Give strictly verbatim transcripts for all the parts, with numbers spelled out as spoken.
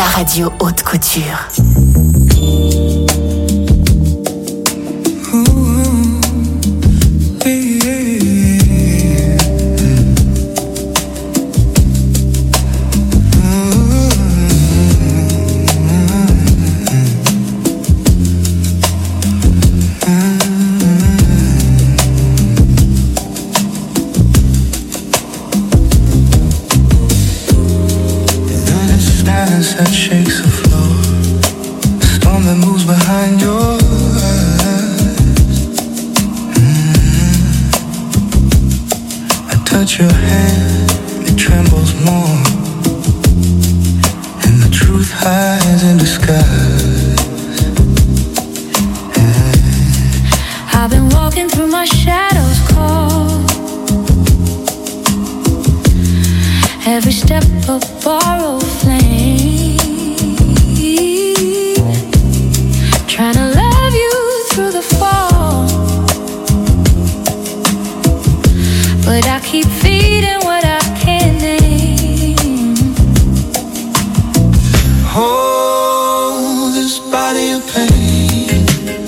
la radio haute couture. That shakes the floor, the storm that moves behind your eyes. Mm-hmm. I touch your hand, it trembles more, and the truth hides in disguise. Yeah. I've been walking through my shadows cold, every step a borrowed flame. Trying to love you through the fall, but I keep feeding what I can't name. Hold this body of pain,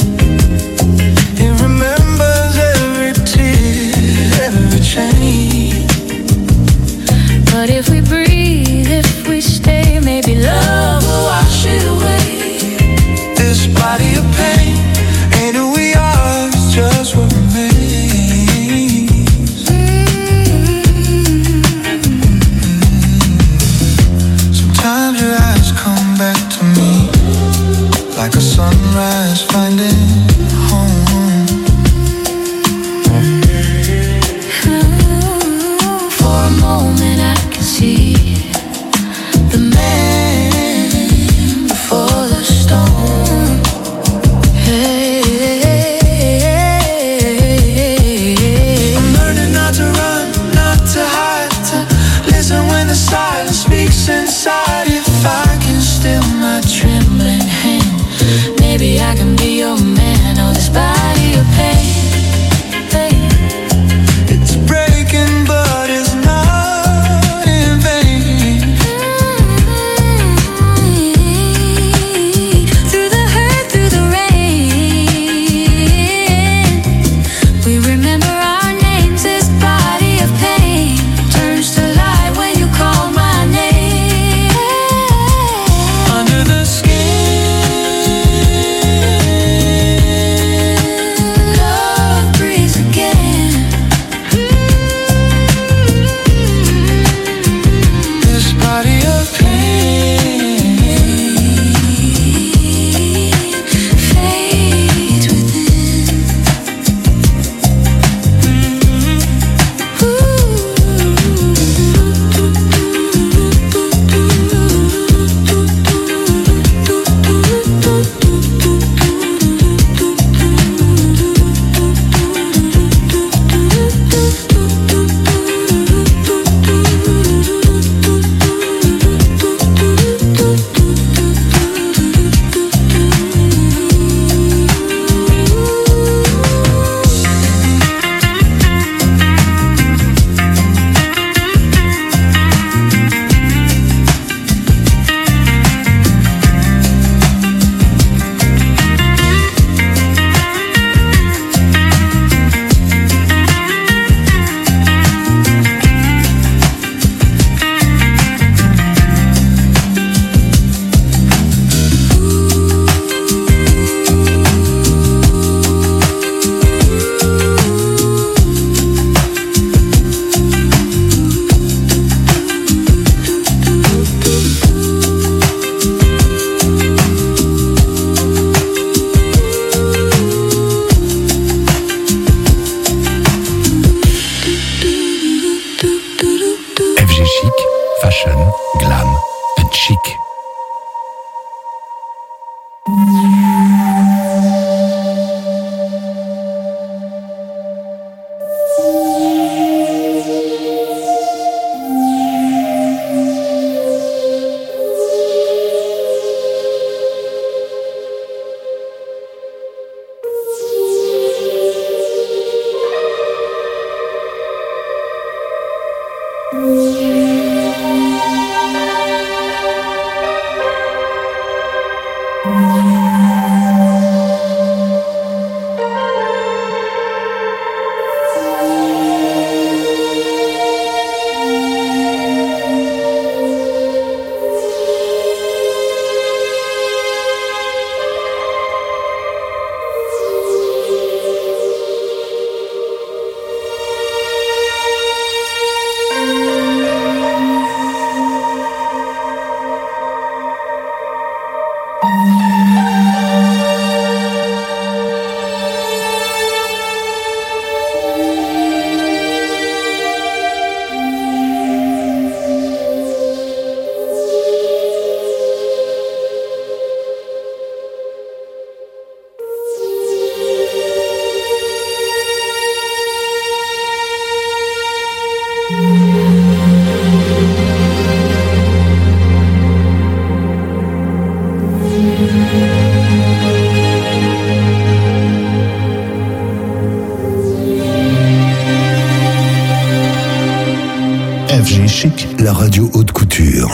it remembers every tear, every chain. But if we breathe, if we stay, maybe love will wash it away. This body of pain ain't who we are, it's just what remains. Mm-hmm. Sometimes your eyes come back to me like a sunrise finding home. Mm-hmm. For a moment I can see the man before the storm. Hey, I'm learning not to run, not to hide, to listen when the silence speaks inside. If I can still my trembling hand, maybe I can be your man. Oh, this body of pain, pain. It's breaking, but it's not in vain. Through the hurt, through the rain, we remember our names. This body of pain turns to light when you call my name. Under the skin, Love breathes again. this body of pain. Fades within. F G Chic, fashion, glam and chic. Chic, la radio haute couture.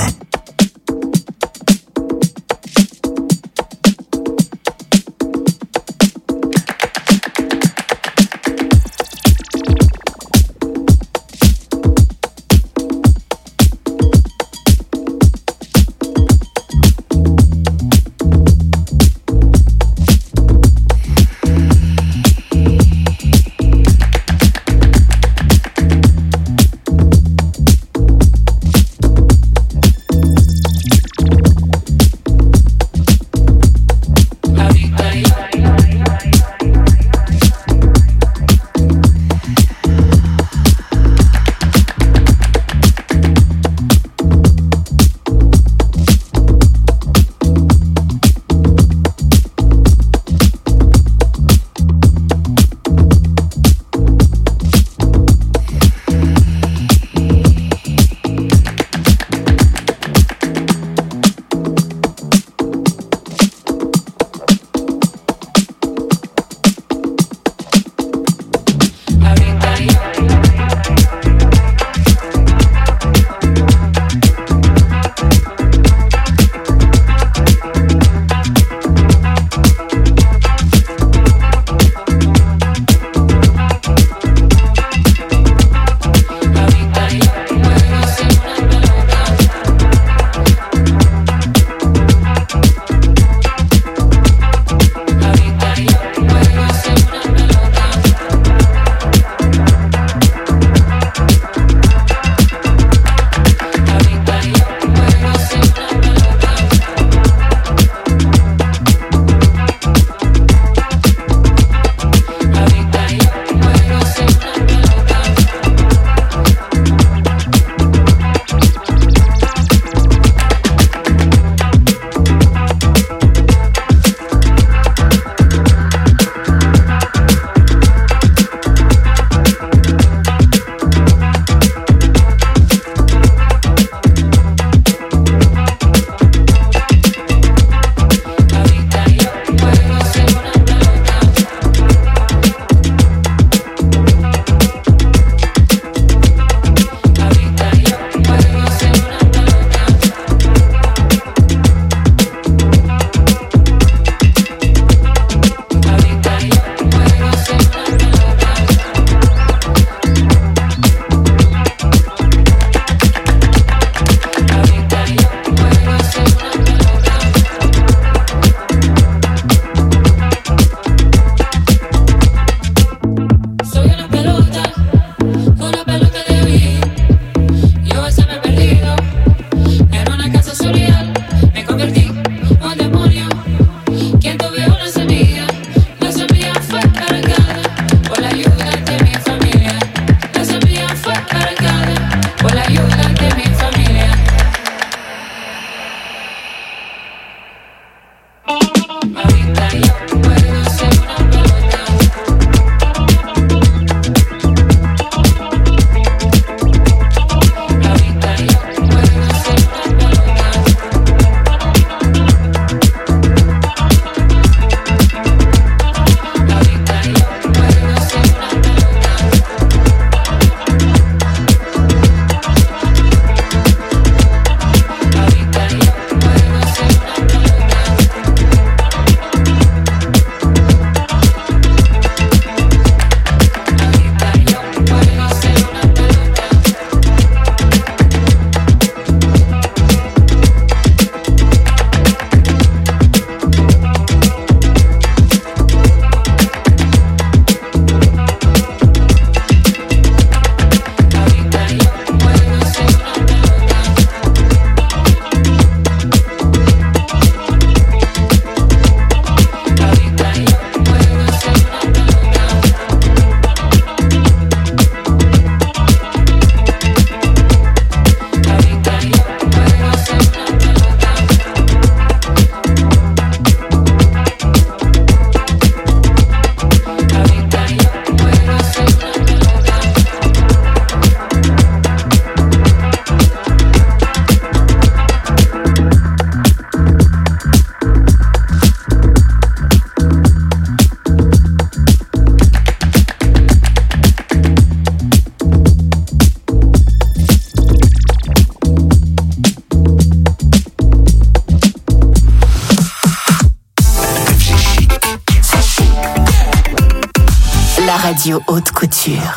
Radio Haute Couture.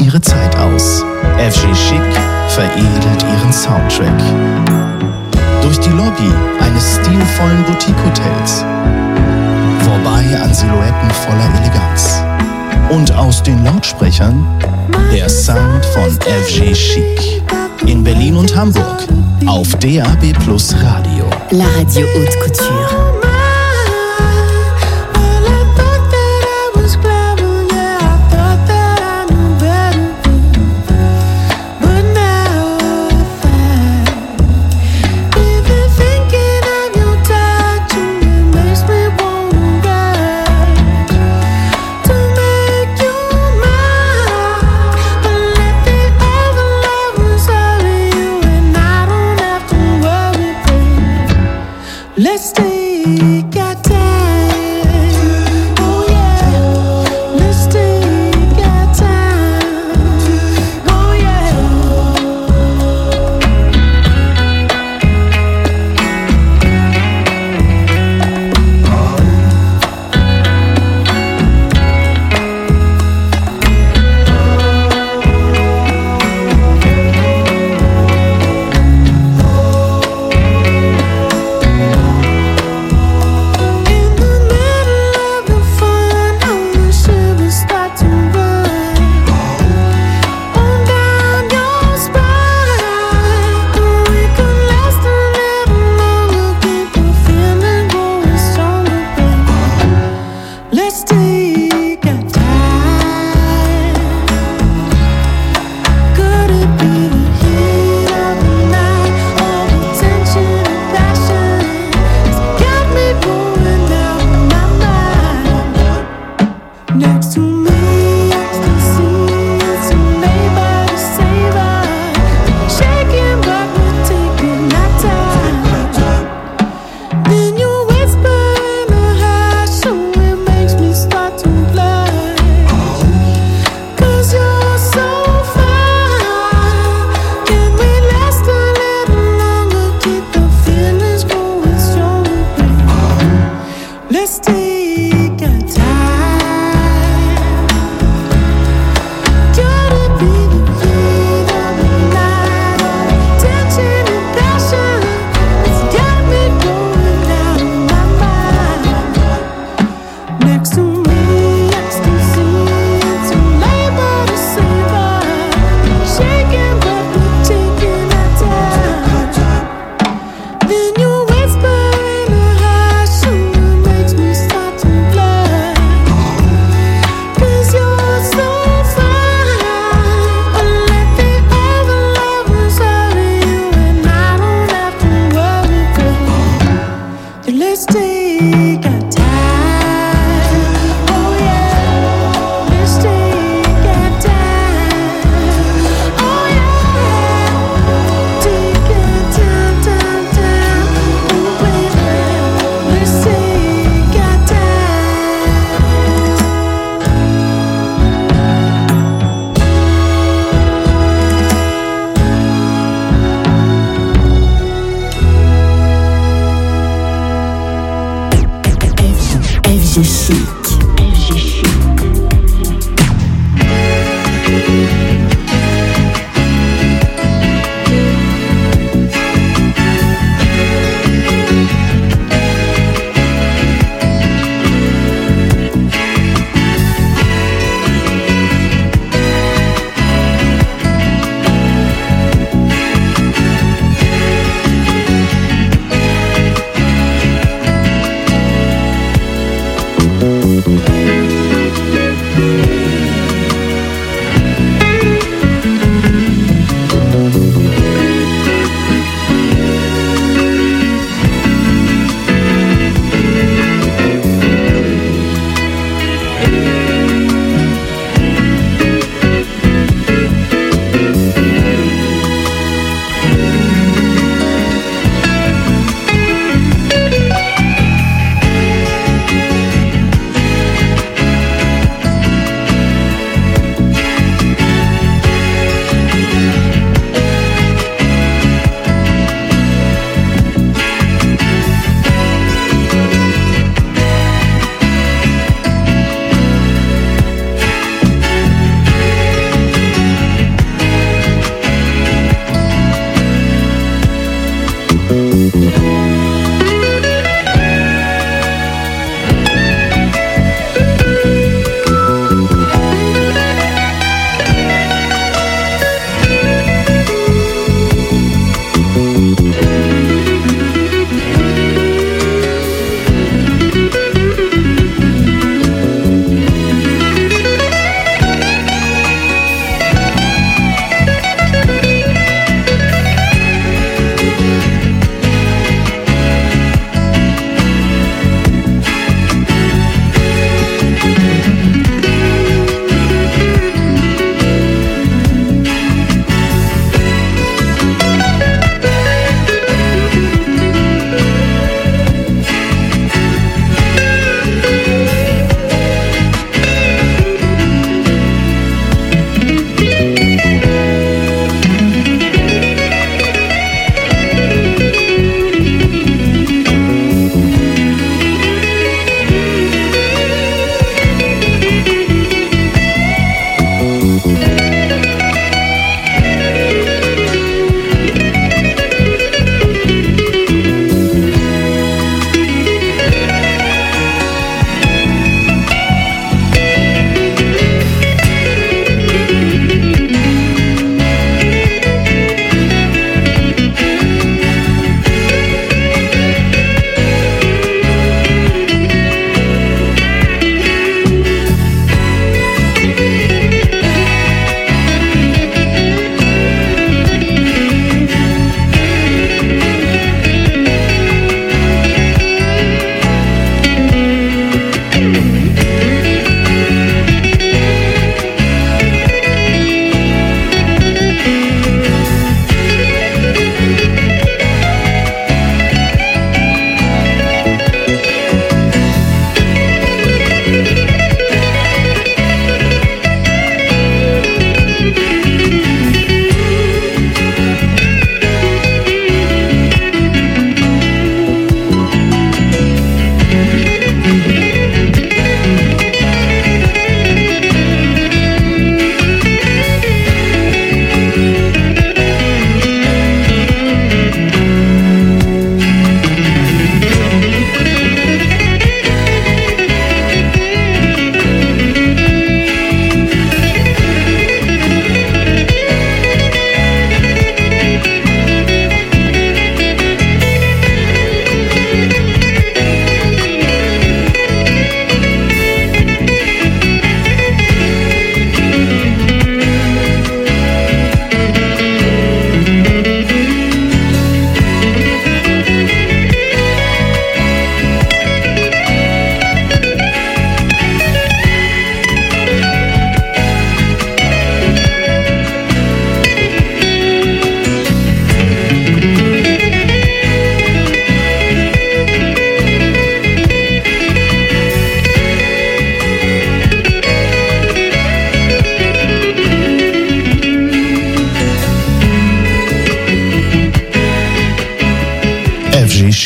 ihre Zeit aus. F G Chic veredelt ihren Soundtrack. Durch die Lobby eines stilvollen Boutique-Hotels. Vorbei an Silhouetten voller Eleganz. Und aus den Lautsprechern der Sound von F G Chic. In Berlin und Hamburg auf D A B Plus Radio. La radio haute couture. Let's stay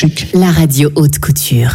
Chic. La radio haute couture.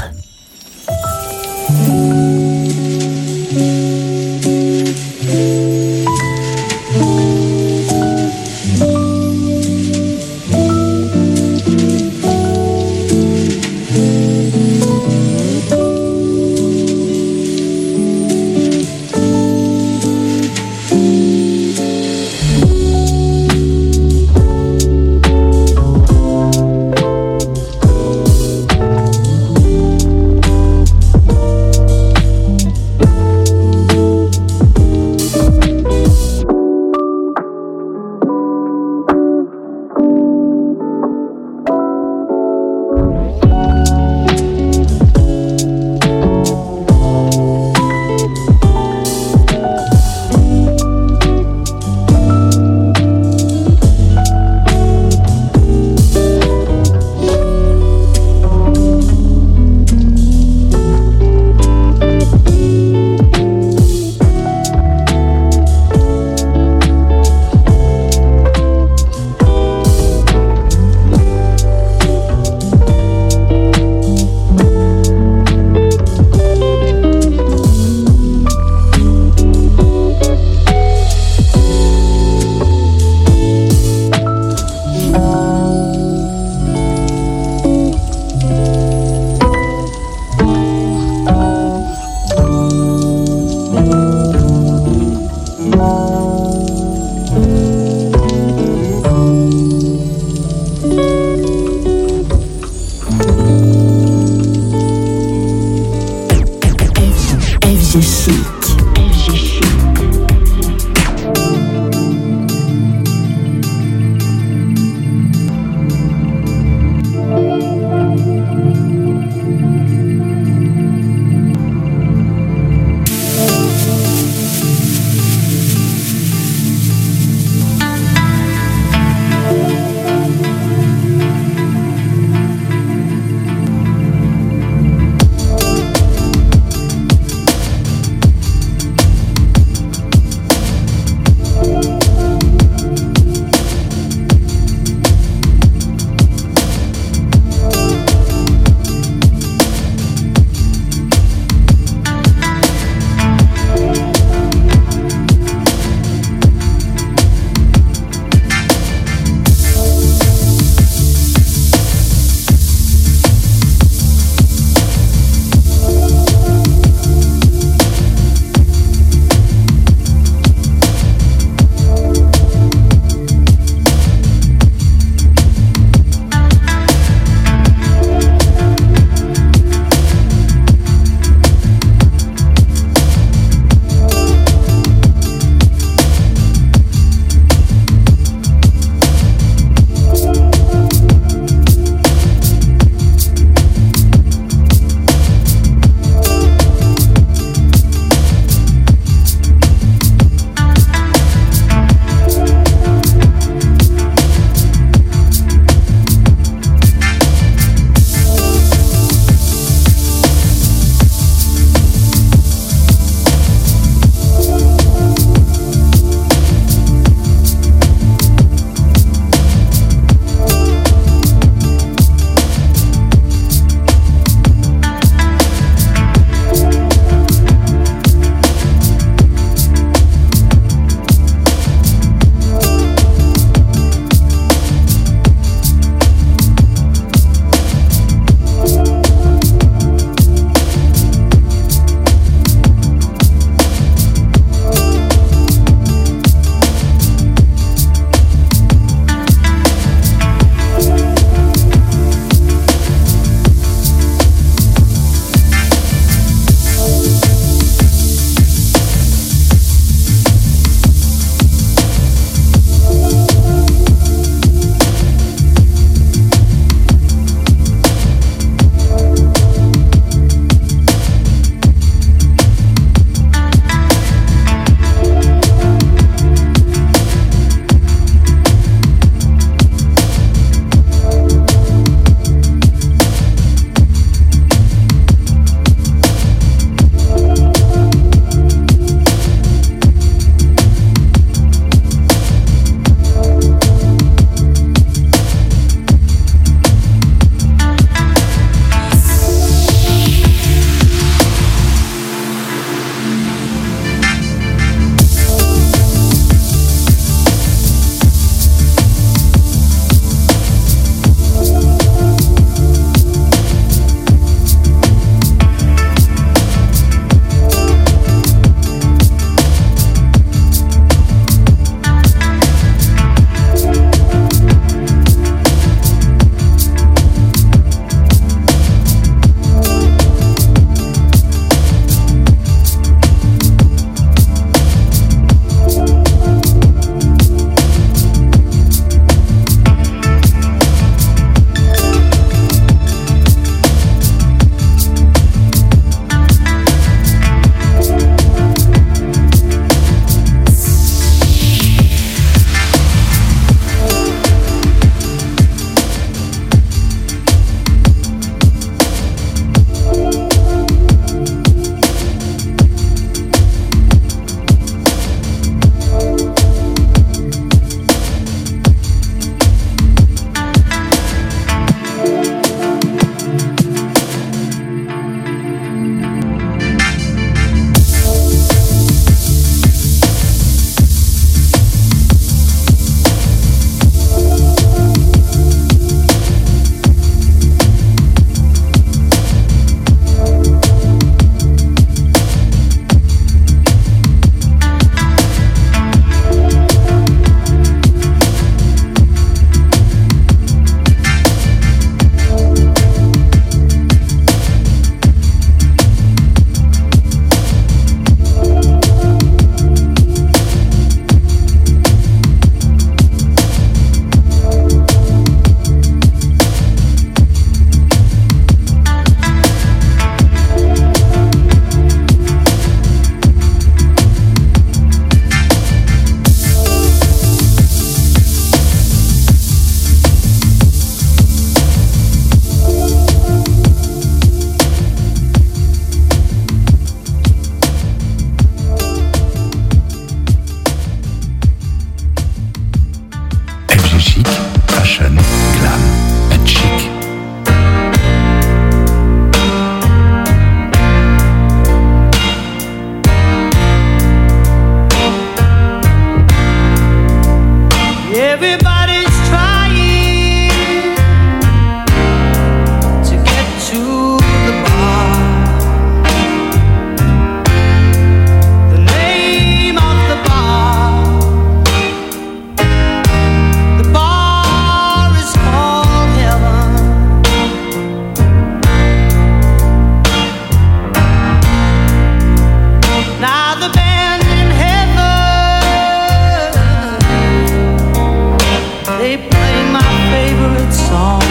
favorite song.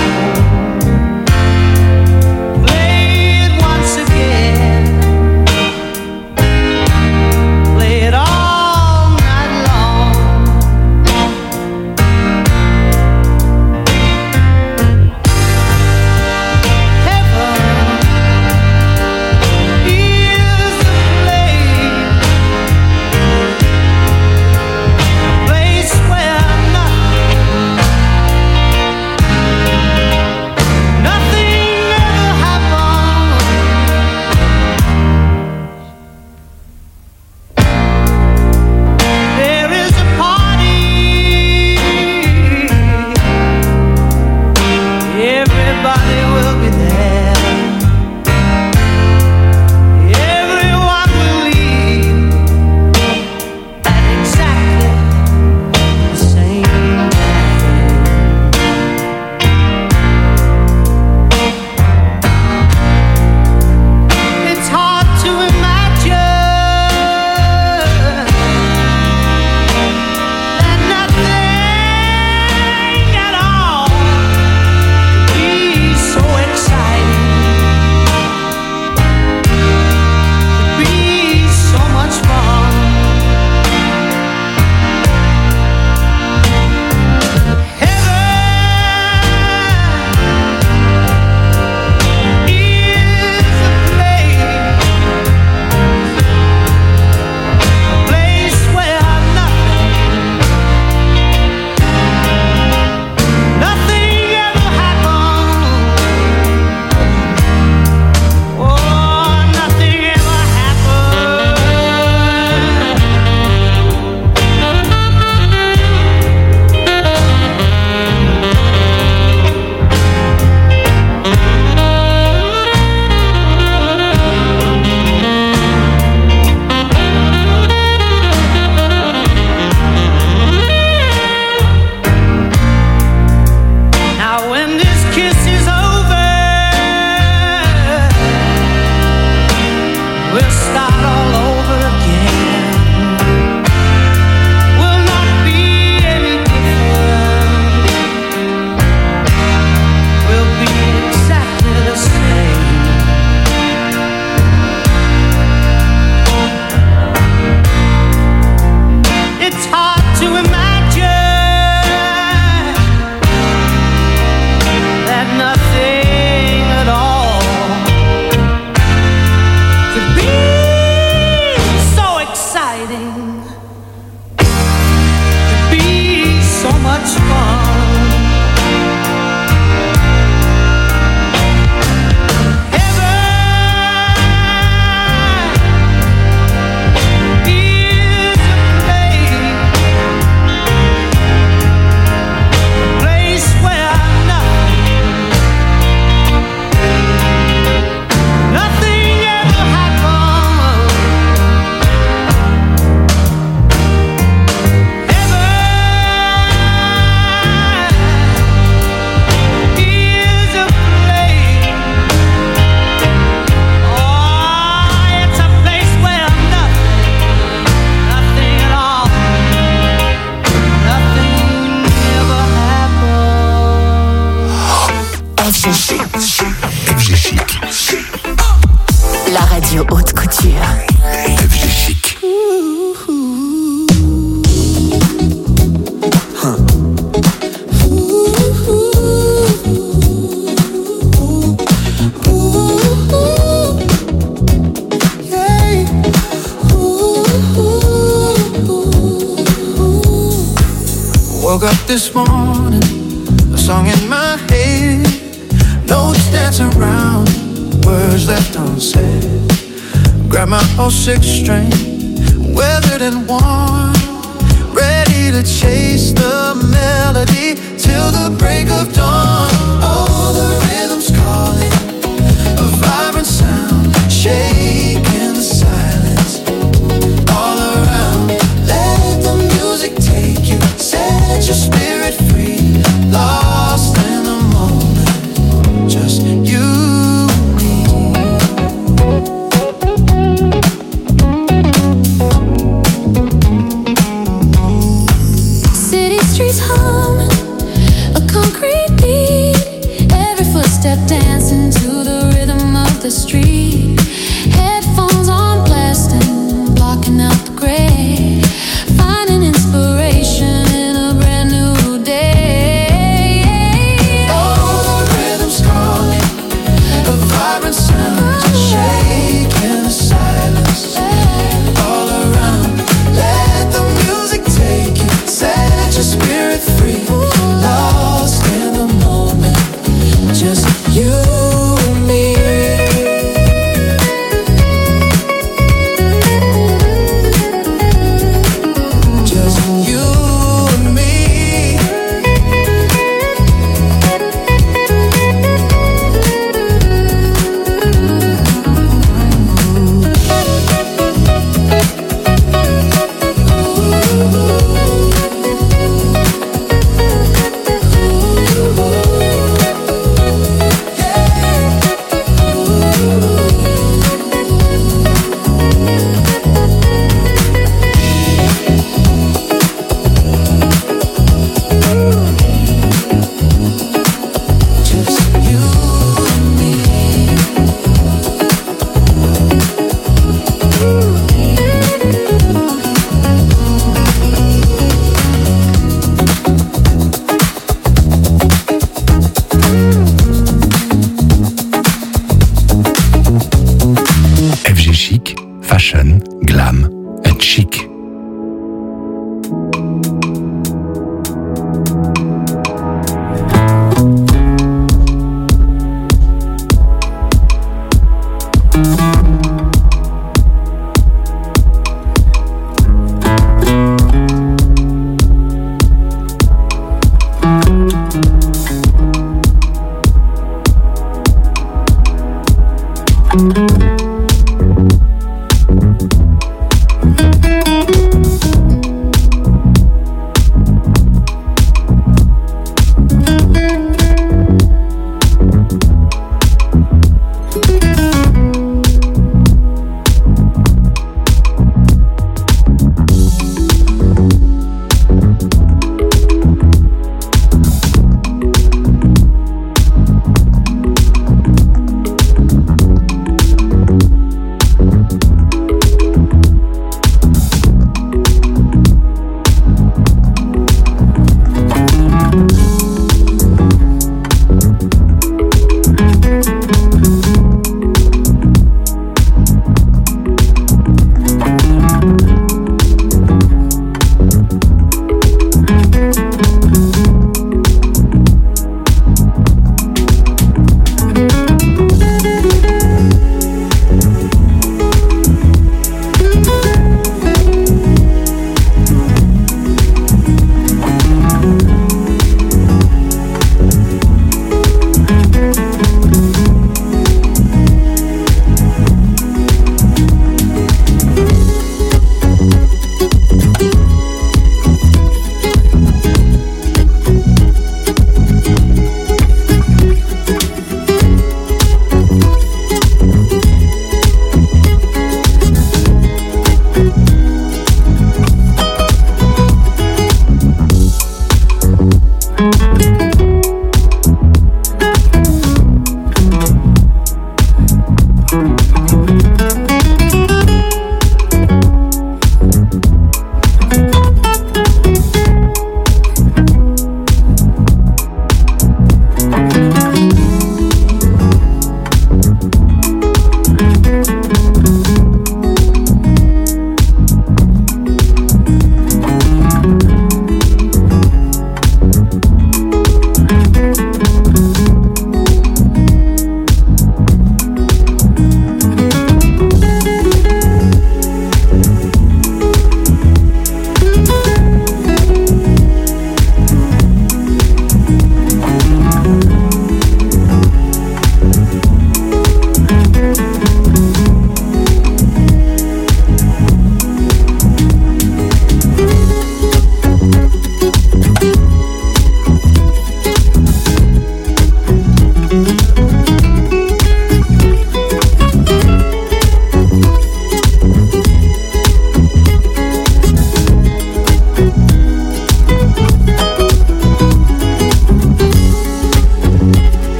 Play it once again. Play it all night long. Heaven is the place, place where nothing, nothing ever happens. There is a party, everybody will be there. Everyone will leave at exactly the same time. It's hard to imagine that nothing at all could be so exciting, could be so much fun. Heaven is a place, a place where nothing, nothing ever happens. Oh, nothing ever Now when this kiss is over, we'll start all over again. Will not be any different. We'll be exactly the same. It's hard to imagine that nothing at all could be so exciting, could be so much fun. Heaven is a place, a place where nothing, nothing ever happens. Heaven is a place, oh, it's a place where nothing, nothing at all, nothing ever happens. F G Chic, F G Chic. la radio haute couture. F G Chic. Woke up this morning, a song in my head, notes dancing around, words left unsaid. Grab my old six string, weathered and worn, ready to chase the melody till the break of dawn. Oh, the rhythm's calling, a vibrant sound, shaking the silence all around. Let the music take you, set your spirit free, lost in the moment, just you and me. City streets hum, a concrete beat.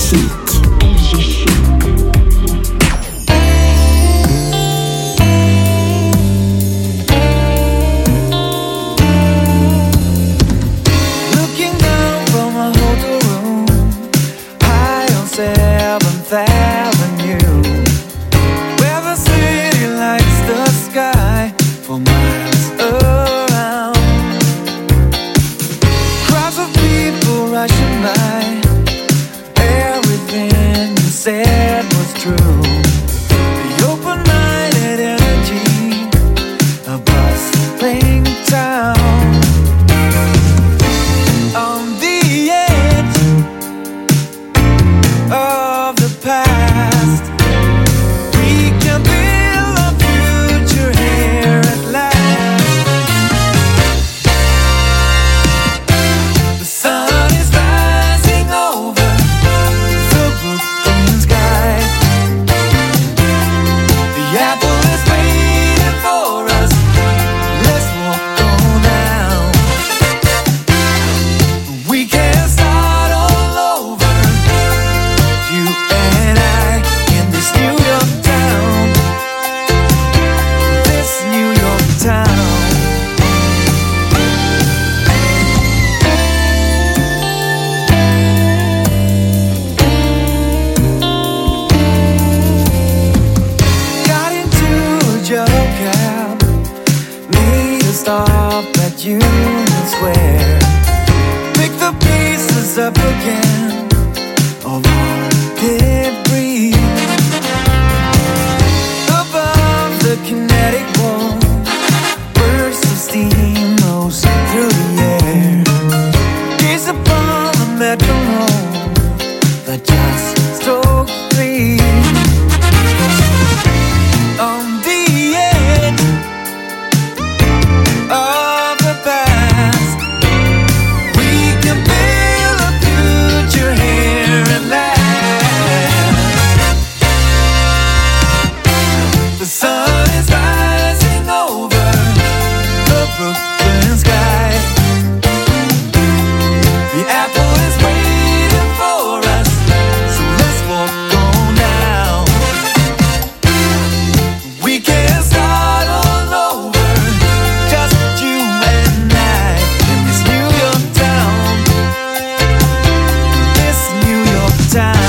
Chic. F G Chic. seventh Avenue, where the city lights the sky for miles around. Crowds of people rushing by, everything you said was true. The open-minded energy, a bustling town. On the edge of the past, we can build a future here at last. The sun is rising over the Brooklyn sky. The apple is waiting for us. Let's walk on down. We can start all over, you and I, in this New York town, this New York town. Got into a yellow cab, made a stop at Union Square, pick the pieces up again of our debris. Above the kinetic wall, bursts of steam rose through the air. Gaze upon the metronome that just struck three. On the edge of the past, we can build a future here at last. The sun is rising over the Brooklyn sky. The apple is waiting for us, so let's walk on down. We can start all over, just you and I, in this New York town, this New York town.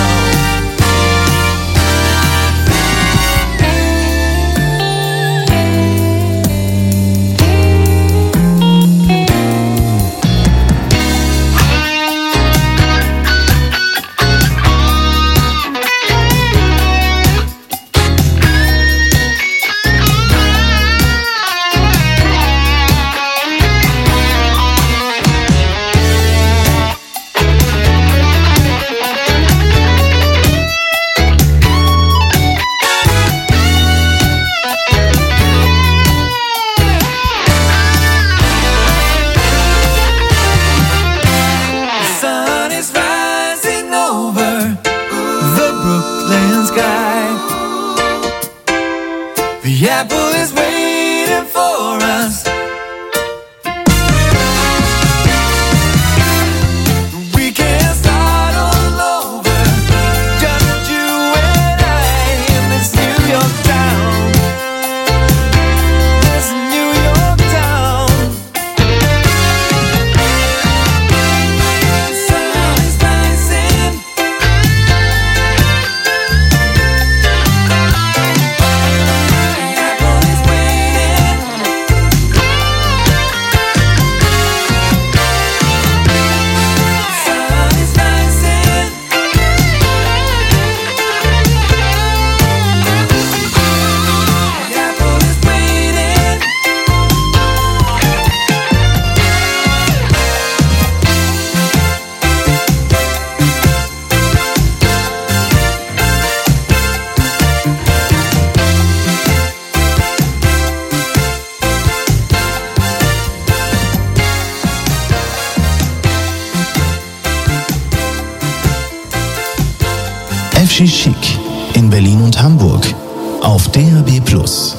The sun is rising over the Brooklyn sky. The apple is waiting for us. We can start all over, just you and I, in this New York town, this New York town. The sun is rising. The apple is waiting. The sun is rising. The apple is waiting. F G Chic in Berlin und Hamburg auf D A B plus.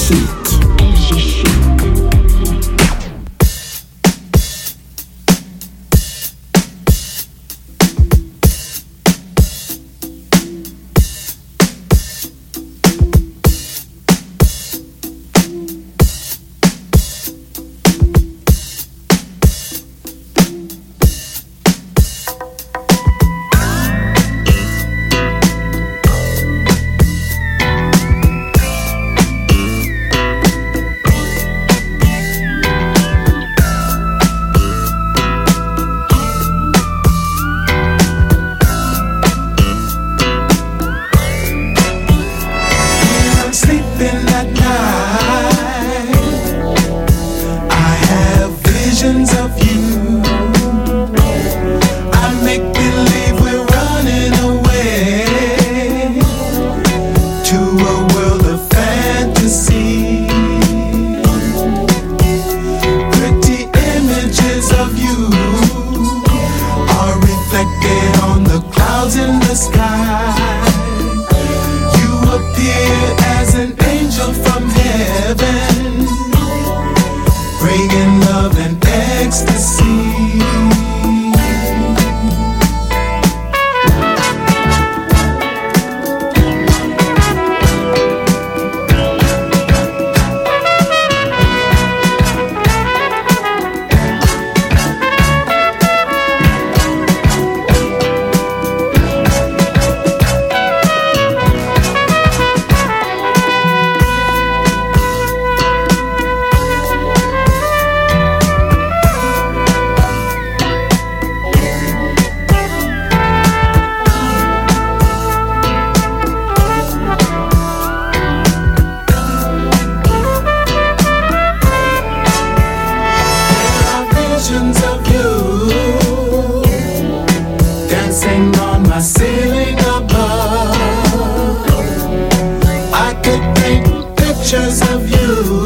Chic, F G Chic. Pictures of you.